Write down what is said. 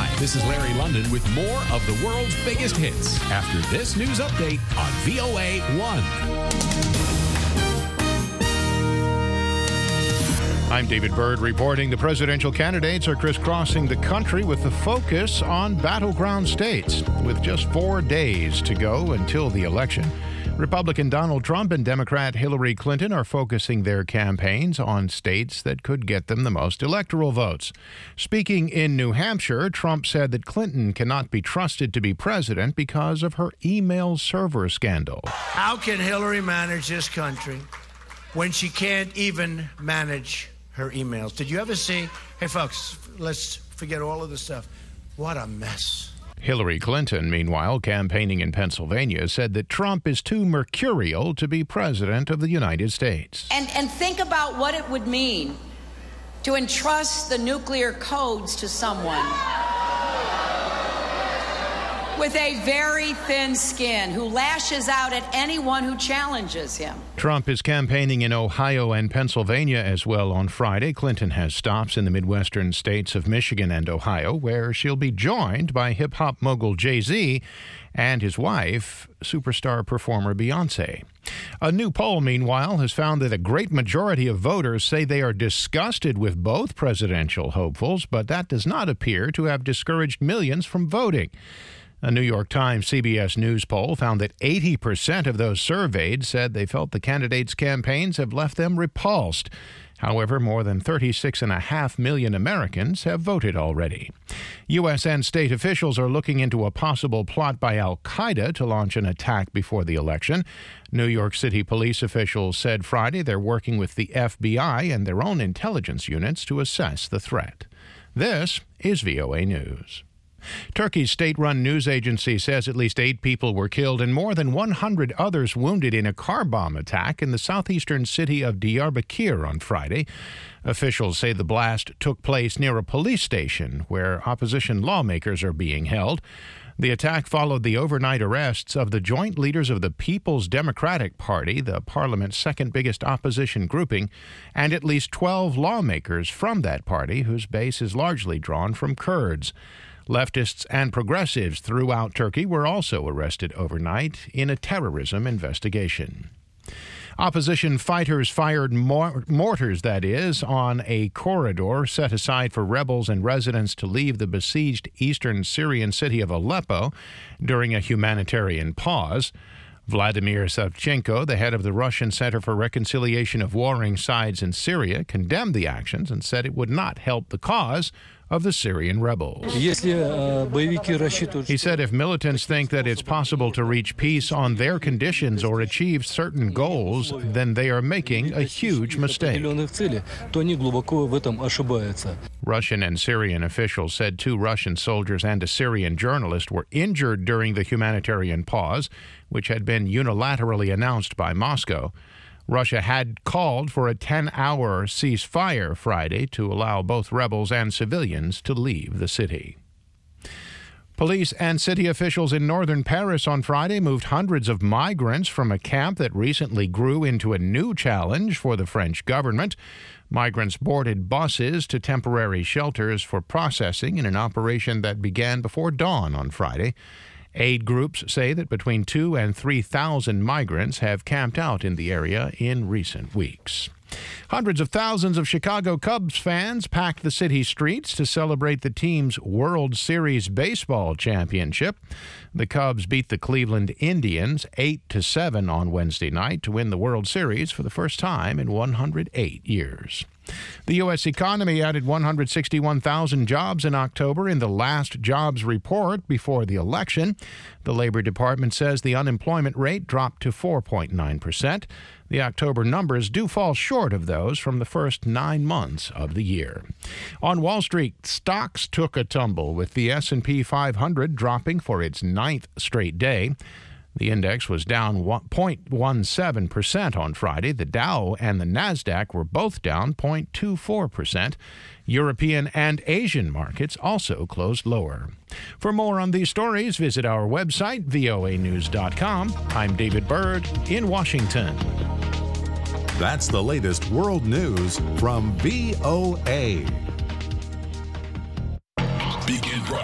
Hi, this is Larry London with more of the world's biggest hits after this news update on VOA 1. I'm David Byrd reporting the presidential candidates are crisscrossing the country with the focus on battleground states. With just 4 days to go until the election, Republican Donald Trump and Democrat Hillary Clinton are focusing their campaigns on states that could get them the most electoral votes. Speaking in New Hampshire, Trump said that Clinton cannot be trusted to be president because of her email server scandal. How can Hillary manage this country when she can't even manage her emails? Did you ever see, hey folks, let's forget all of this stuff. What a mess. Hillary Clinton, meanwhile, campaigning in Pennsylvania, said that Trump is too mercurial to be president of the United States. And think about what it would mean to entrust the nuclear codes to someone with a very thin skin who lashes out at anyone who challenges him. Trump is campaigning in Ohio and Pennsylvania as well on Friday. Clinton has stops in the Midwestern states of Michigan and Ohio, where she'll be joined by hip-hop mogul Jay-Z and his wife, superstar performer Beyoncé. A new poll, meanwhile, has found that a great majority of voters say they are disgusted with both presidential hopefuls, but that does not appear to have discouraged millions from voting. A New York Times CBS News poll found that 80% of those surveyed said they felt the candidates' campaigns have left them repulsed. However, more than 36.5 million Americans have voted already. U.S. and state officials are looking into a possible plot by al-Qaeda to launch an attack before the election. New York City police officials said Friday they're working with the FBI and their own intelligence units to assess the threat. This is VOA News. Turkey's state-run news agency says at least 8 people were killed and more than 100 others wounded in a car bomb attack in the southeastern city of Diyarbakir on Friday. Officials say the blast took place near a police station where opposition lawmakers are being held. The attack followed the overnight arrests of the joint leaders of the People's Democratic Party, the parliament's second biggest opposition grouping, and at least 12 lawmakers from that party, whose base is largely drawn from Kurds. Leftists and progressives throughout Turkey were also arrested overnight in a terrorism investigation. Opposition fighters fired mortars, on a corridor set aside for rebels and residents to leave the besieged eastern Syrian city of Aleppo during a humanitarian pause. Vladimir Savchenko, the head of the Russian Center for Reconciliation of Warring Sides in Syria, condemned the actions and said it would not help the cause of the Syrian rebels. He said if militants think that it's possible to reach peace on their conditions or achieve certain goals, then they are making a huge mistake. Russian and Syrian officials said 2 Russian soldiers and a Syrian journalist were injured during the humanitarian pause, which had been unilaterally announced by Moscow. Russia had called for a 10-hour ceasefire Friday to allow both rebels and civilians to leave the city. Police and city officials in northern Paris on Friday moved hundreds of migrants from a camp that recently grew into a new challenge for the French government. Migrants boarded buses to temporary shelters for processing in an operation that began before dawn on Friday. Aid groups say that between 2,000 and 3,000 migrants have camped out in the area in recent weeks. Hundreds of thousands of Chicago Cubs fans packed the city streets to celebrate the team's World Series baseball championship. The Cubs beat the Cleveland Indians 8-7 on Wednesday night to win the World Series for the first time in 108 years. The U.S. economy added 161,000 jobs in October in the last jobs report before the election. The Labor Department says the unemployment rate dropped to 4.9%. The October numbers do fall short of those from the first 9 months of the year. On Wall Street, stocks took a tumble, with the S&P 500 dropping for its 9th straight day. The index was down 0.17% on Friday. The Dow and the Nasdaq were both down 0.24%. European and Asian markets also closed lower. For more on these stories, visit our website, voanews.com. I'm David Byrd in Washington. That's the latest world news from VOA.